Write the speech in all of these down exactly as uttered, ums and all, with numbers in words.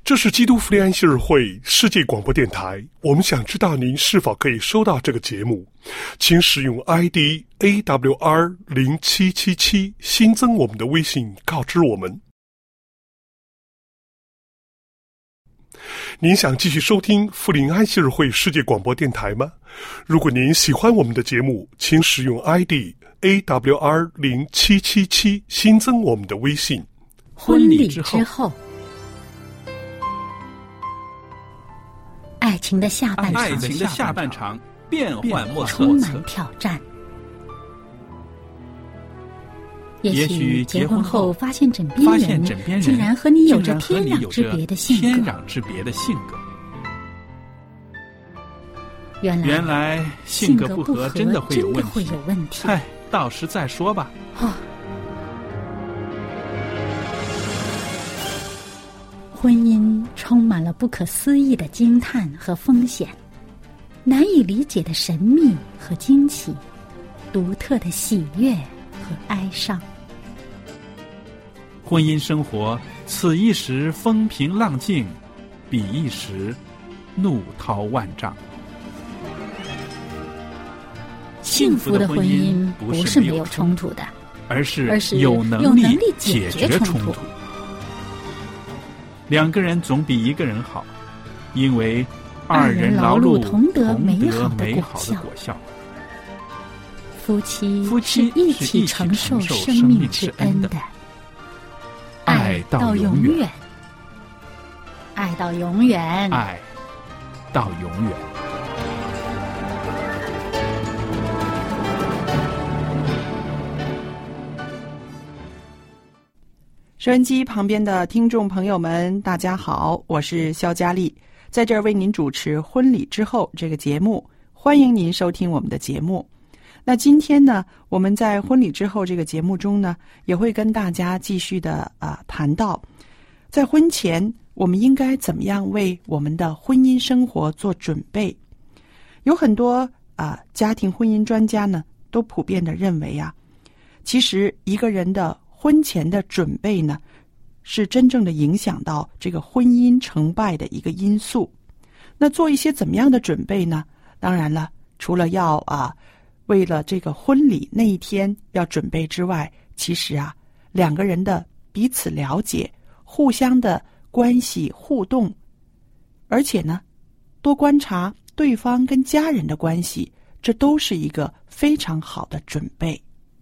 这是基督福音安息日会世界广播电台，我们想知道您是否可以收到这个节目，请使用 I D A W R 零七七七 新增我们的微信告知我们。您想继续收听福临安息日会世界广播电台吗？如果您喜欢我们的节目，请使用 I D A W R 零七七七 新增我们的微信。 婚礼之后，爱情的下半场， 爱情的下半场变幻莫测， 充满挑战。也许结婚后发现枕边人竟然和你有着天壤之别的性格。 天壤之别的性格。 原来原来性格不合真的会有问题。 会有问题。 嗨，到时再说吧。 哦，婚姻充满了不可思议的惊叹和风险，难以理解的神秘和惊奇，独特的喜悦和哀伤。 婚姻生活，此一时风平浪静，彼一时怒涛万丈。 幸福的婚姻不是没有冲突的， 而是而是有能力解决冲突。两个人总比一个人好，因为二人劳碌同得美好的果效。 夫妻夫妻是一起承受生命之恩的， 爱到永远， 爱到永远， 爱到永远。 收音机旁边的听众朋友们，大家好，我是肖佳丽，在这儿为您主持婚礼之后这个节目，欢迎您收听我们的节目。那今天呢，我们在婚礼之后这个节目中呢，也会跟大家继续的啊、呃、谈到，在婚前我们应该怎么样为我们的婚姻生活做准备。有很多啊、呃、家庭婚姻专家呢，都普遍的认为啊，其实一个人的婚前的准备呢，是真正的影响到这个婚姻成败的一个因素。那做一些怎么样的准备呢？当然了，除了要啊为了这个婚礼那一天要准备之外，其实啊两个人的彼此了解，互相的关系互动，而且呢多观察对方跟家人的关系，这都是一个非常好的准备。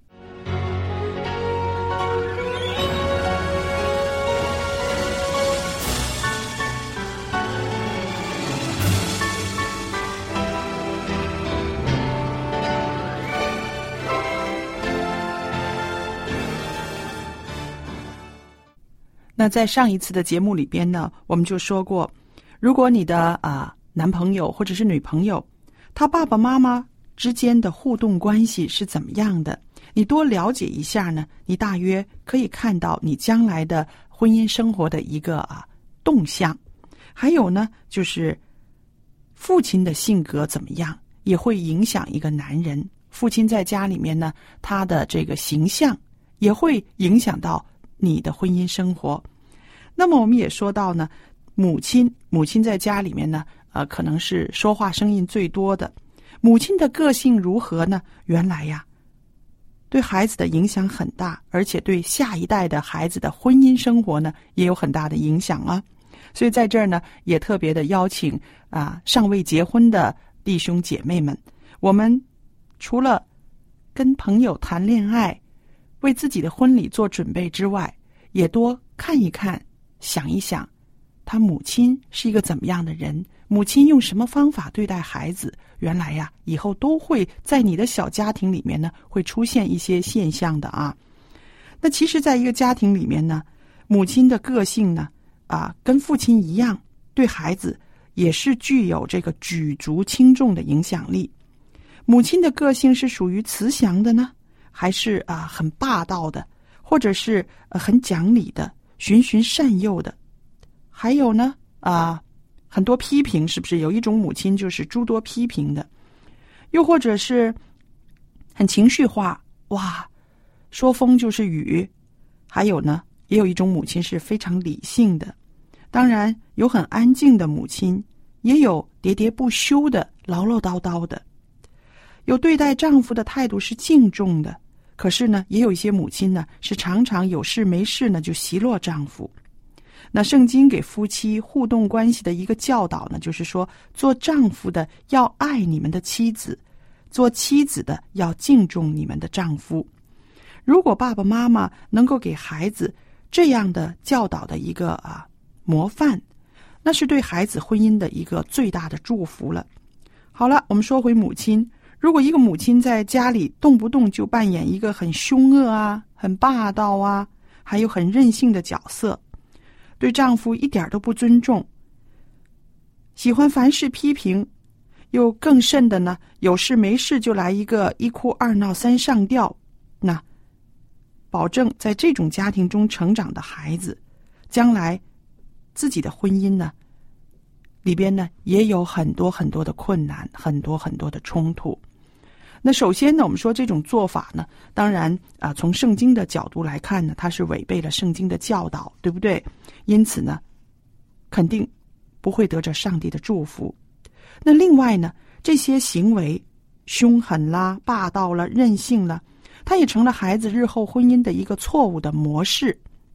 那在上一次的节目里边呢，我们就说过，如果你的啊、呃、男朋友或者是女朋友，他爸爸妈妈之间的互动关系是怎么样的，你多了解一下呢，你大约可以看到你将来的婚姻生活的一个啊动向。还有呢，就是父亲的性格怎么样，也会影响一个男人。父亲在家里面呢，他的这个形象也会影响到你的婚姻生活。那么我们也说到呢，母亲母亲在家里面呢，呃，可能是说话声音最多的。母亲的个性如何呢？原来呀，对孩子的影响很大，而且对下一代的孩子的婚姻生活呢，也有很大的影响啊。所以在这儿呢，也特别的邀请啊、呃，尚未结婚的弟兄姐妹们，我们除了跟朋友谈恋爱，为自己的婚礼做准备之外，也多看一看，想一想，他母亲是一个怎么样的人，母亲用什么方法对待孩子，原来呀，以后都会在你的小家庭里面呢，会出现一些现象的啊。那其实在一个家庭里面呢，母亲的个性呢，啊，跟父亲一样，对孩子也是具有这个举足轻重的影响力。母亲的个性是属于慈祥的呢，还是啊很霸道的，或者是、呃、很讲理的，循循善诱的？还有呢啊很多批评，是不是有一种母亲就是诸多批评的？又或者是很情绪化，哇，说风就是雨。还有呢，也有一种母亲是非常理性的。 当然有很安静的母亲，也有喋喋不休的唠唠叨叨的。有对待丈夫的态度是敬重的，可是呢，也有一些母亲呢是常常有事没事呢就奚落丈夫。那圣经给夫妻互动关系的一个教导呢，就是说，做丈夫的要爱你们的妻子，做妻子的要敬重你们的丈夫。如果爸爸妈妈能够给孩子这样的教导的一个啊模范，那是对孩子婚姻的一个最大的祝福了。好了，我们说回母亲，如果一个母亲在家里动不动就扮演一个很凶恶啊、很霸道啊，还有很任性的角色，对丈夫一点都不尊重，喜欢凡事批评，又更甚的呢，有事没事就来一个一哭二闹三上吊，那保证在这种家庭中成长的孩子，将来自己的婚姻呢里边呢也有很多很多的困难，很多很多的冲突。那首先呢，我们说这种做法呢，当然啊、呃，从圣经的角度来看呢，它是违背了圣经的教导，对不对？因此呢，肯定不会得着上帝的祝福。那另外呢，这些行为凶狠啦、霸道了、任性了，它也成了孩子日后婚姻的一个错误的模式。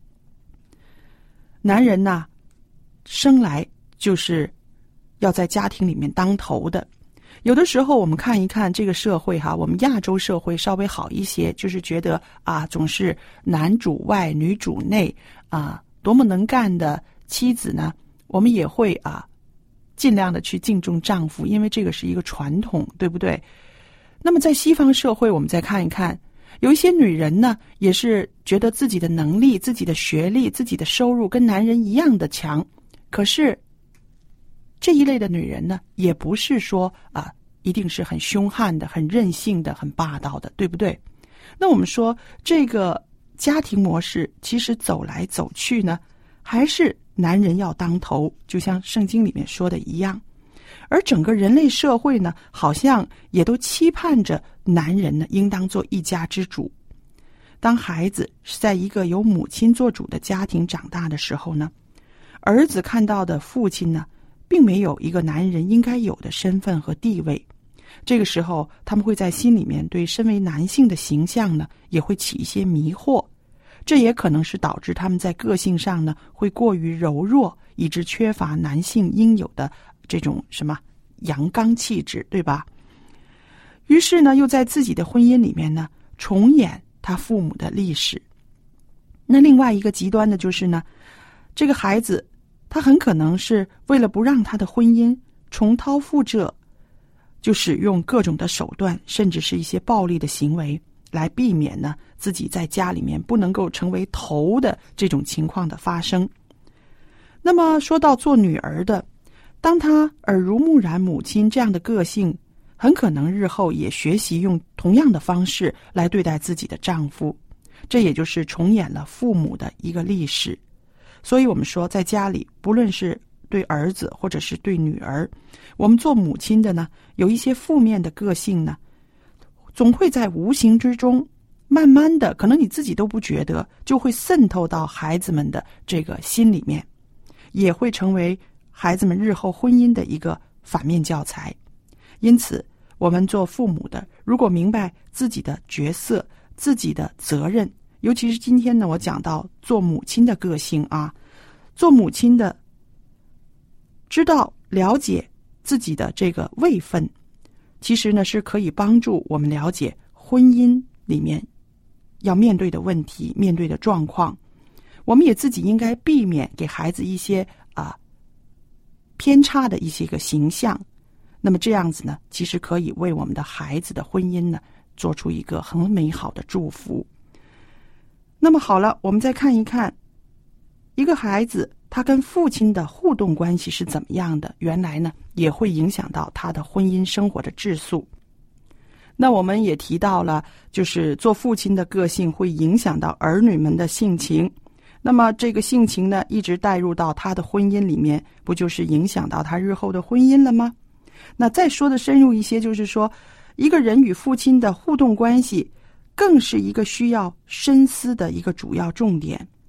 男人呐，生来就是要在家庭里面当头的。有的时候我们看一看这个社会哈，我们亚洲社会稍微好一些，就是觉得啊，总是男主外女主内啊，多么能干的妻子呢，我们也会啊尽量的去敬重丈夫，因为这个是一个传统，对不对？那么在西方社会，我们再看一看，有一些女人呢，也是觉得自己的能力、自己的学历、自己的收入跟男人一样的强，可是这一类的女人呢，也不是说啊，一定是很凶悍的、很任性的、很霸道的，对不对？那我们说这个家庭模式其实走来走去呢，还是男人要当头，就像圣经里面说的一样。而整个人类社会呢，好像也都期盼着男人呢，应当做一家之主。当孩子是在一个由母亲做主的家庭长大的时候呢，儿子看到的父亲呢，并没有一个男人应该有的身份和地位。这个时候，他们会在心里面对身为男性的形象呢，也会起一些迷惑。这也可能是导致他们在个性上呢，会过于柔弱，以致缺乏男性应有的这种什么阳刚气质，对吧？于是呢，又在自己的婚姻里面呢，重演他父母的历史。那另外一个极端的就是呢，这个孩子他很可能是为了不让他的婚姻重蹈覆辙，就使用各种的手段，甚至是一些暴力的行为，来避免呢自己在家里面不能够成为头的这种情况的发生。那么说到做女儿的，当她耳濡目染母亲这样的个性，很可能日后也学习用同样的方式来对待自己的丈夫，这也就是重演了父母的一个历史。所以我们说，在家里不论是对儿子或者是对女儿，我们做母亲的呢，有一些负面的个性呢，总会在无形之中慢慢的，可能你自己都不觉得，就会渗透到孩子们的这个心里面，也会成为孩子们日后婚姻的一个反面教材。因此我们做父母的，如果明白自己的角色、自己的责任，尤其是今天呢，我讲到做母亲的个性啊，做母亲的知道了解自己的这个位分，其实呢是可以帮助我们了解婚姻里面要面对的问题、面对的状况。我们也自己应该避免给孩子一些啊偏差的一些个形象。那么这样子呢，其实可以为我们的孩子的婚姻呢做出一个很美好的祝福。那么好了，我们再看一看一个孩子他跟父亲的互动关系是怎么样的，原来呢也会影响到他的婚姻生活的质素。那我们也提到了，就是做父亲的个性会影响到儿女们的性情，那么这个性情呢一直带入到他的婚姻里面，不就是影响到他日后的婚姻了吗？那再说的深入一些，就是说一个人与父亲的互动关系更是一个需要深思的一个主要重点。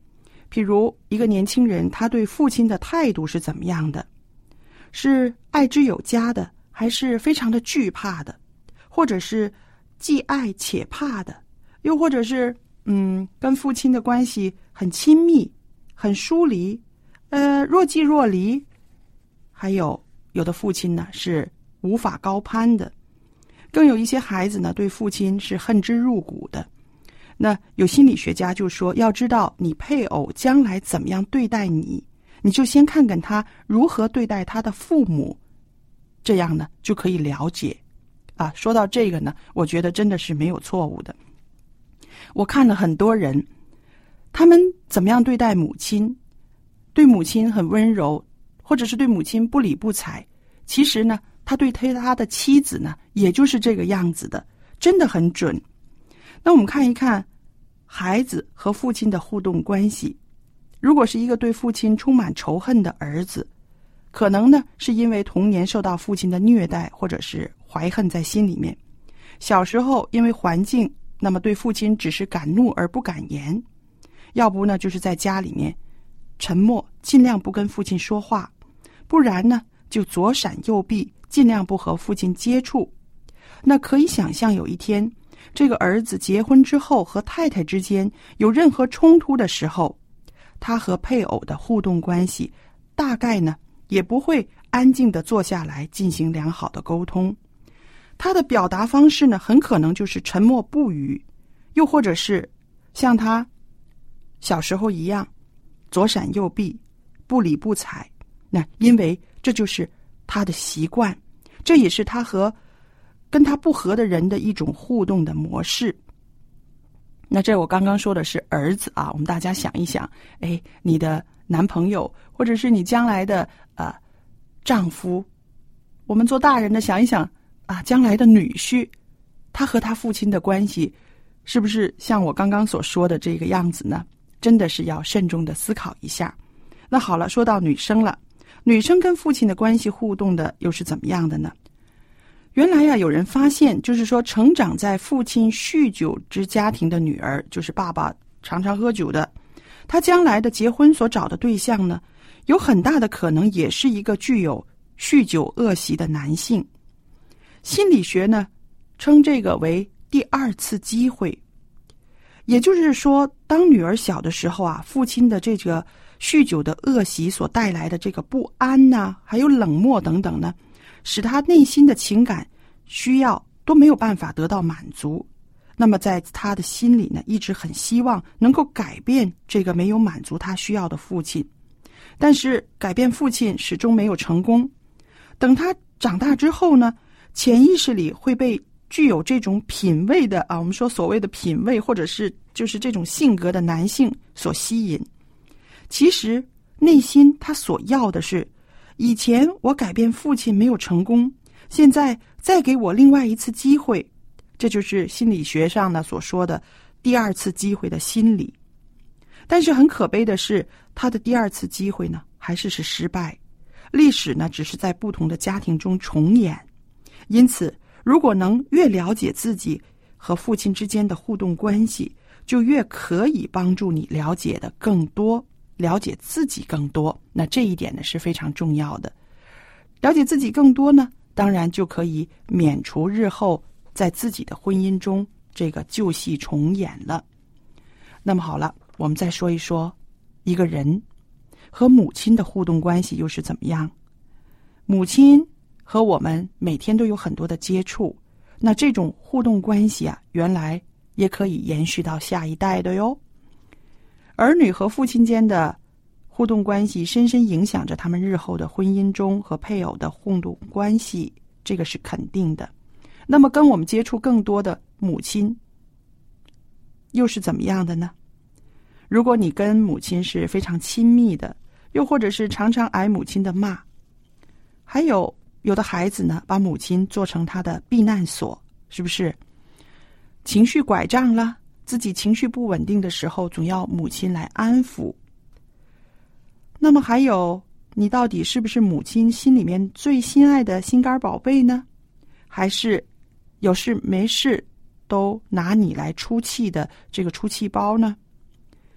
譬如一个年轻人，他对父亲的态度是怎么样的？是爱之有加的，还是非常的惧怕的，或者是既爱且怕的，又或者是嗯，跟父亲的关系很亲密、很疏离，呃，若即若离。还有有的父亲呢是无法高攀的，更有一些孩子呢对父亲是恨之入骨的。那有心理学家就说，要知道你配偶将来怎么样对待你，你就先看看他如何对待他的父母，这样呢就可以了解。啊，说到这个呢，我觉得真的是没有错误的。我看了很多人，他们怎么样对待母亲，对母亲很温柔，或者是对母亲不理不睬，其实呢他对他的妻子呢也就是这个样子的，真的很准。那我们看一看孩子和父亲的互动关系。如果是一个对父亲充满仇恨的儿子，可能呢是因为童年受到父亲的虐待，或者是怀恨在心里面。小时候因为环境，那么对父亲只是敢怒而不敢言，要不呢就是在家里面沉默，尽量不跟父亲说话，不然呢就左闪右避，尽量不和父亲接触。那可以想象有一天，这个儿子结婚之后和太太之间有任何冲突的时候，他和配偶的互动关系大概呢也不会安静地坐下来进行良好的沟通。他的表达方式呢很可能就是沉默不语，又或者是像他小时候一样左闪右避，不理不睬。那因为这就是他的习惯，这也是他和跟他不合的人的一种互动的模式。那这我刚刚说的是儿子啊，我们大家想一想，哎，你的男朋友或者是你将来的呃丈夫，我们做大人的想一想啊，将来的女婿，他和他父亲的关系是不是像我刚刚所说的这个样子呢？真的是要慎重的思考一下。那好了，说到女生了，女生跟父亲的关系互动的又是怎么样的呢？原来呀，有人发现，就是说成长在父亲酗酒之家庭的女儿，就是爸爸常常喝酒的，她将来的结婚所找的对象呢，有很大的可能也是一个具有酗酒恶习的男性。心理学呢称这个为第二次机会。也就是说，当女儿小的时候啊，父亲的这个酗酒的恶习所带来的这个不安呐、啊，还有冷漠等等呢，使他内心的情感需要都没有办法得到满足。那么在他的心里呢，一直很希望能够改变这个没有满足他需要的父亲，但是改变父亲始终没有成功。等他长大之后呢，潜意识里会被具有这种品味的啊，我们说所谓的品味，或者是就是这种性格的男性所吸引。其实内心他所要的是，以前我改变父亲没有成功，现在再给我另外一次机会，这就是心理学上呢所说的第二次机会的心理。但是很可悲的是，他的第二次机会呢还是是失败，历史呢只是在不同的家庭中重演。因此如果能越了解自己和父亲之间的互动关系，就越可以帮助你了解的更多，了解自己更多。那这一点呢是非常重要的。了解自己更多呢，当然就可以免除日后在自己的婚姻中这个旧戏重演了。那么好了，我们再说一说一个人和母亲的互动关系又是怎么样。母亲和我们每天都有很多的接触，那这种互动关系啊，原来也可以延续到下一代的哟。儿女和父亲间的互动关系深深影响着他们日后的婚姻中和配偶的互动关系，这个是肯定的。那么跟我们接触更多的母亲又是怎么样的呢？如果你跟母亲是非常亲密的，又或者是常常挨母亲的骂，还有有的孩子呢，把母亲做成他的避难所，是不是？情绪拐杖了，自己情绪不稳定的时候，总要母亲来安抚。那么还有，你到底是不是母亲心里面最心爱的心肝宝贝呢？还是有事没事都拿你来出气的这个出气包呢？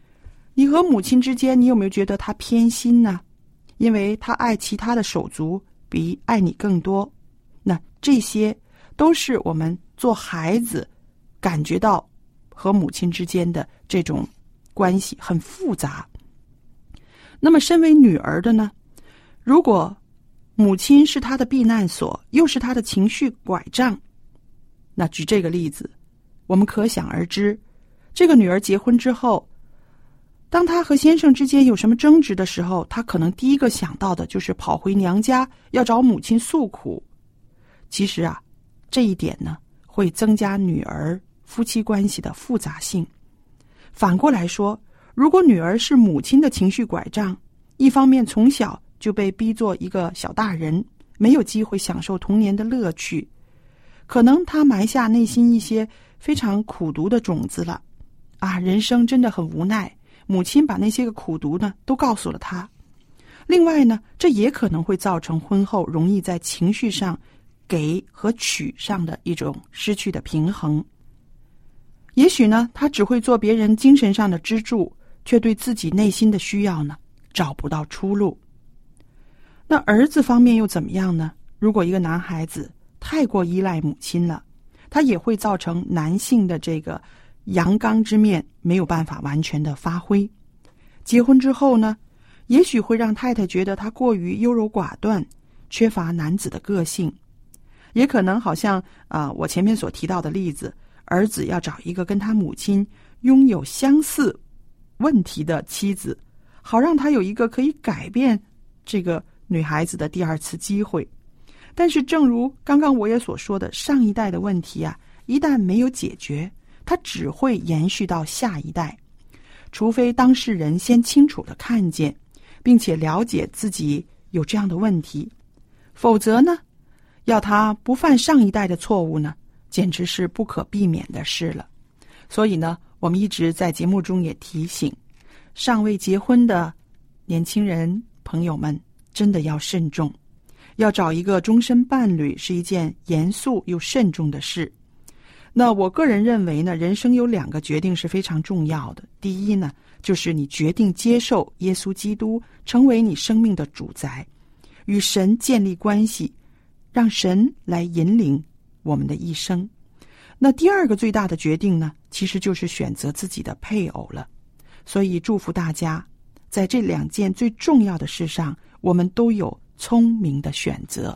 你和母亲之间，你有没有觉得她偏心呢？因为她爱其他的手足比爱你更多。那这些都是我们做孩子感觉到和母亲之间的这种关系很复杂。那么身为女儿的呢，如果母亲是她的避难所，又是她的情绪拐杖，那举这个例子，我们可想而知，这个女儿结婚之后，当她和先生之间有什么争执的时候，她可能第一个想到的就是跑回娘家要找母亲诉苦。其实啊，这一点呢，会增加女儿夫妻关系的复杂性。反过来说，如果女儿是母亲的情绪拐杖，一方面从小就被逼做一个小大人，没有机会享受童年的乐趣，可能她埋下内心一些非常苦毒的种子了啊，人生真的很无奈，母亲把那些个苦毒呢都告诉了她。另外呢，这也可能会造成婚后容易在情绪上给和取上的一种失去的平衡。也许呢，她只会做别人精神上的支柱，却对自己内心的需要呢找不到出路。那儿子方面又怎么样呢？如果一个男孩子太过依赖母亲了，他也会造成男性的这个阳刚之面没有办法完全的发挥。结婚之后呢，也许会让太太觉得他过于优柔寡断，缺乏男子的个性。也可能好像啊、呃，我前面所提到的例子，儿子要找一个跟他母亲拥有相似问题的妻子，好让他有一个可以改变这个女孩子的第二次机会。但是正如刚刚我也所说的，上一代的问题啊，一旦没有解决，它只会延续到下一代，除非当事人先清楚地看见并且了解自己有这样的问题，否则呢，要他不犯上一代的错误呢，简直是不可避免的事了。所以呢，我们一直在节目中也提醒尚未结婚的年轻人朋友们，真的要慎重，要找一个终身伴侣是一件严肃又慎重的事。那我个人认为呢，人生有两个决定是非常重要的。第一呢，就是你决定接受耶稣基督成为你生命的主宰，与神建立关系，让神来引领我们的一生。那第二个最大的决定呢，其实就是选择自己的配偶了。所以祝福大家，在这两件最重要的事上，我们都有聪明的选择。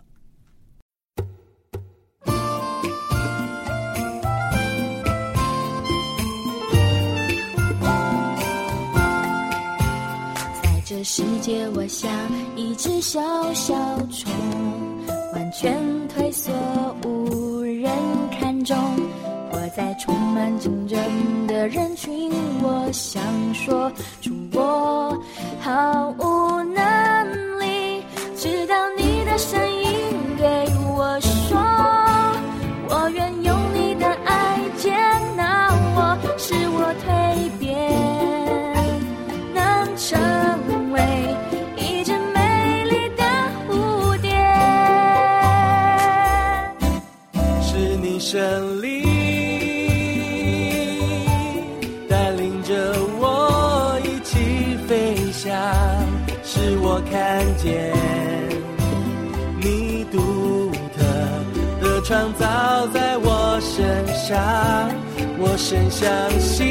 在这世界，我像一只小小虫，完全退缩，无人看重。活在充满竞争的人群，我想说出我毫无能力，直到你的声音对我说，我愿用你的爱接纳我，使我蜕变，能成为一只美丽的蝴蝶。 是你胜利使我看见你独特的创造在我身上，我深相信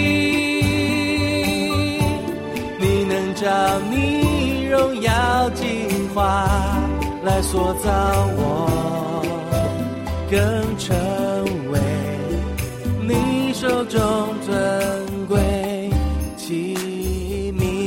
你能照你荣耀计划来塑造我，更成为你手中尊贵器皿。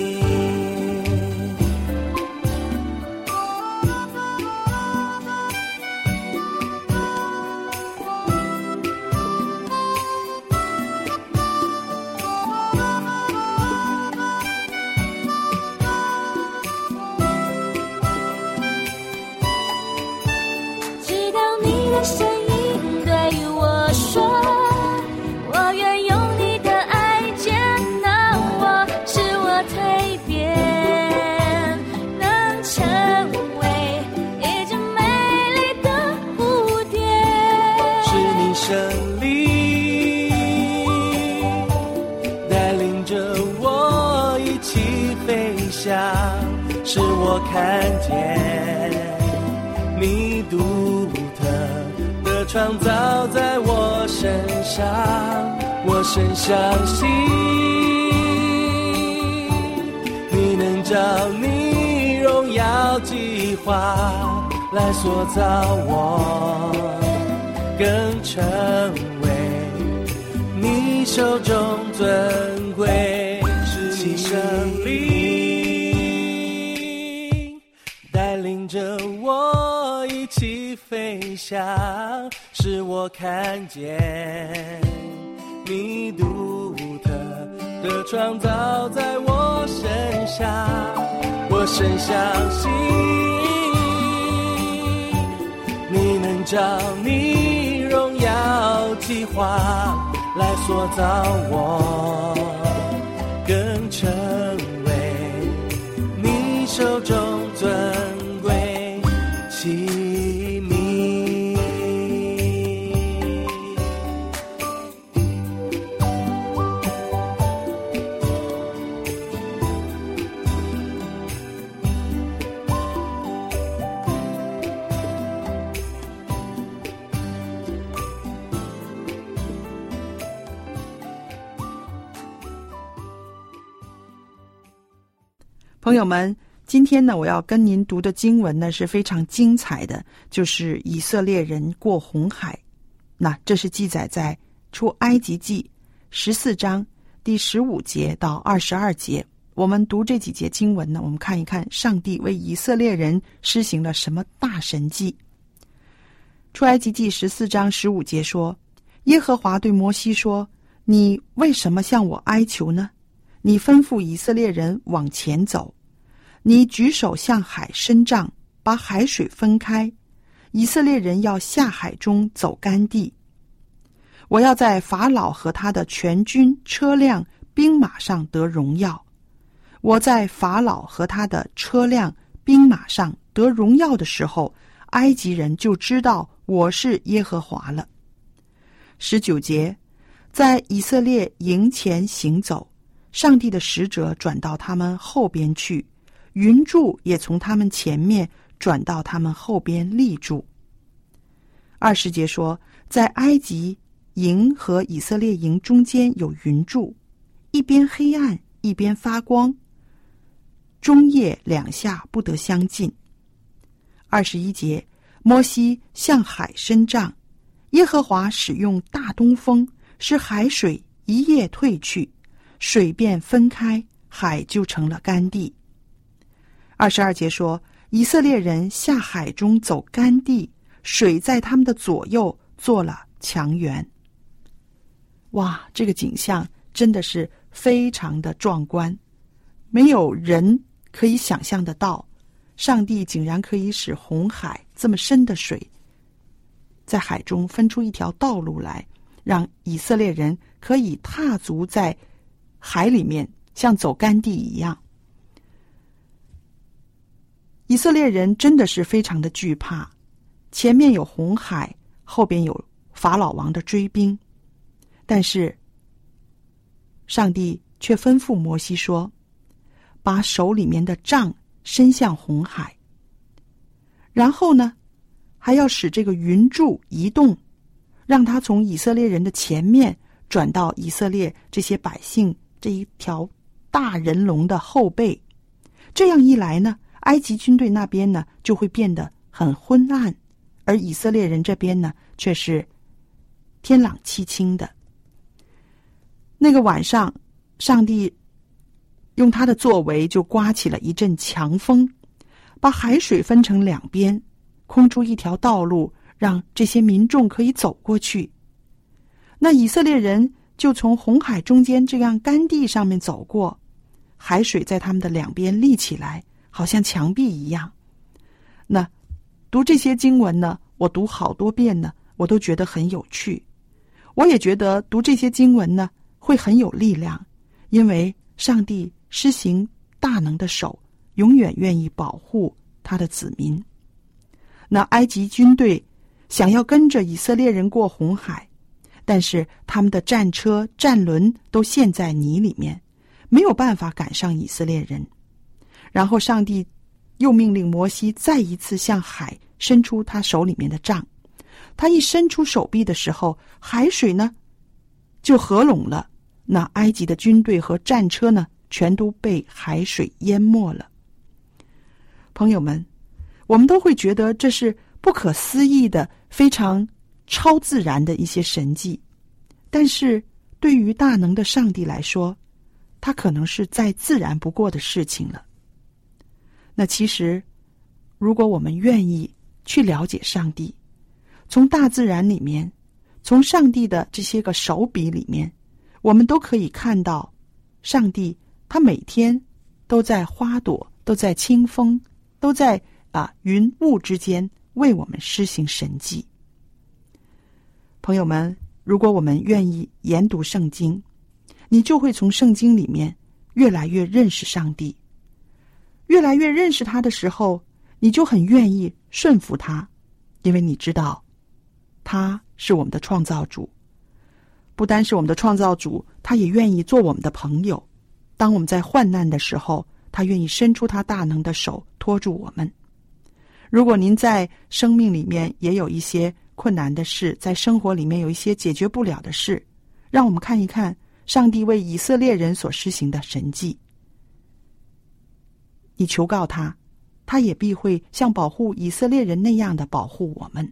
声音对我说，我愿用你的爱接纳我，使我蜕变，能成为一只美丽的蝴蝶。 是你胜利带领着我看见你独特的创造在我身上，我深相信你能照你荣耀计划来塑造我，更成为你手中尊贵，是你生命带领着我一起飞翔，使我看见你独特的创造在我身上，我深相信你能照你荣耀计划来塑造我，更成为你手中尊贵器皿。 朋友们，今天呢，我要跟您读的经文呢是非常精彩的，就是以色列人过红海。那这是记载在出埃及记十四章第十五节到二十二节。我们读这几节经文呢，我们看一看上帝为以色列人施行了什么大神迹。出埃及记十四章十五节说，耶和华对摩西说，你为什么向我哀求呢？你吩咐以色列人往前走，你举手向海伸杖，把海水分开，以色列人要下海中走干地。我要在法老和他的全军车辆兵马上得荣耀，我在法老和他的车辆兵马上得荣耀的时候，埃及人就知道我是耶和华了。十九节，在以色列营前行走，上帝的使者转到他们后边去，云柱也从他们前面转到他们后边立住。二十节说，在埃及营和以色列营中间有云柱，一边黑暗一边发光，中夜两下不得相近。二十一节，摩西向海伸杖，耶和华使用大东风，使海水一夜退去，水便分开，海就成了干地。二十二节说，以色列人下海中走干地，水在他们的左右做了墙垣。哇，这个景象真的是非常的壮观，没有人可以想象得到，上帝竟然可以使红海这么深的水在海中分出一条道路来，让以色列人可以踏足在海里面，像走干地一样。以色列人真的是非常的惧怕，前面有红海，后边有法老王的追兵，但是上帝却吩咐摩西说，把手里面的杖伸向红海，然后呢，还要使这个云柱移动，让它从以色列人的前面转到以色列这些百姓这一条大人龙的后背。这样一来呢，埃及军队那边呢就会变得很昏暗，而以色列人这边呢却是天朗气清的。那个晚上，上帝用他的作为就刮起了一阵强风，把海水分成两边，空出一条道路，让这些民众可以走过去。那以色列人就从红海中间这样干地上面走过，海水在他们的两边立起来，好像墙壁一样。那读这些经文呢，我读好多遍呢，我都觉得很有趣。我也觉得读这些经文呢会很有力量，因为上帝施行大能的手，永远愿意保护他的子民。那埃及军队想要跟着以色列人过红海，但是他们的战车战轮都陷在泥里面，没有办法赶上以色列人。然后上帝又命令摩西再一次向海伸出他手里面的杖。他一伸出手臂的时候，海水呢就合拢了，那埃及的军队和战车呢全都被海水淹没了。朋友们，我们都会觉得这是不可思议的，非常超自然的一些神迹，但是对于大能的上帝来说，它可能是再自然不过的事情了。那其实如果我们愿意去了解上帝，从大自然里面，从上帝的这些个手笔里面，我们都可以看到上帝他每天都在花朵，都在清风，都在啊云雾之间为我们施行神迹。朋友们，如果我们愿意研读圣经，你就会从圣经里面越来越认识上帝。越来越认识他的时候，你就很愿意顺服他，因为你知道他是我们的创造主。不单是我们的创造主，他也愿意做我们的朋友。当我们在患难的时候，他愿意伸出他大能的手托住我们。如果您在生命里面也有一些困难的事，在生活里面有一些解决不了的事，让我们看一看上帝为以色列人所施行的神迹。你求告他，他也必会像保护以色列人那样的保护我们。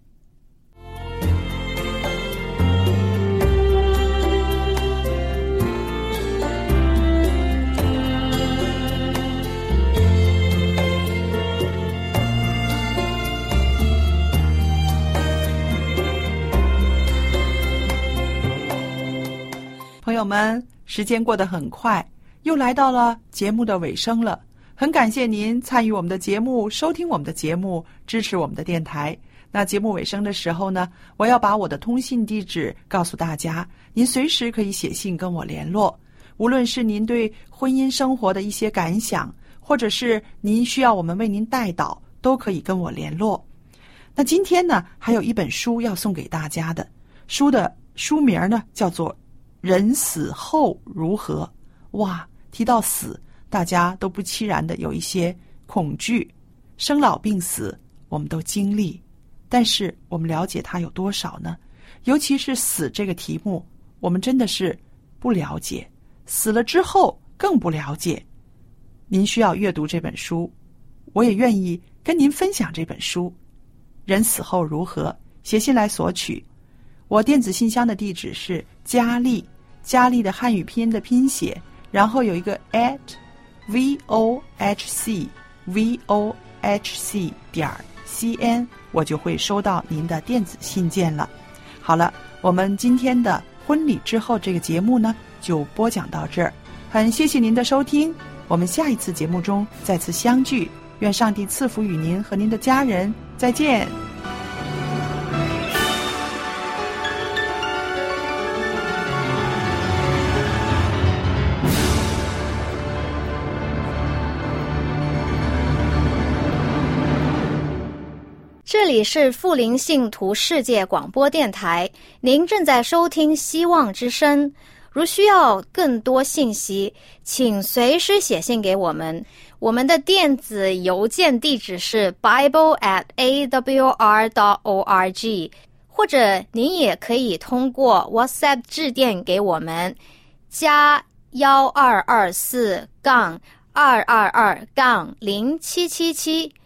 朋友们，时间过得很快，又来到了节目的尾声了。很感谢您参与我们的节目，收听我们的节目，支持我们的电台。那节目尾声的时候呢，我要把我的通信地址告诉大家，您随时可以写信跟我联络。无论是您对婚姻生活的一些感想，或者是您需要我们为您代祷，都可以跟我联络。那今天呢，还有一本书要送给大家的，书的书名呢叫做《人死后如何》。哇，提到死，大家都不期然的有一些恐惧，生老病死我们都经历，但是我们了解它有多少呢？尤其是死这个题目，我们真的是不了解，死了之后更不了解。您需要阅读这本书，我也愿意跟您分享这本书《人死后如何》，写信来索取。我电子信箱的地址是佳丽，佳丽的汉语拼音的拼写，然后有一个 at v o h c v o h c 点 c n， 我就会收到您的电子信件了。好了，我们今天的婚礼之后这个节目呢，就播讲到这儿。很谢谢您的收听，我们下一次节目中再次相聚，愿上帝赐福与您和您的家人，再见。 这里是富林信徒世界广播电台，您正在收听希望之声。如需要更多信息，请随时写信给我们。我们的电子邮件地址是 bible at a w r dot org， 或者您也可以通过 WhatsApp 致电给我们，加幺二二四杠二二二杠零七七七。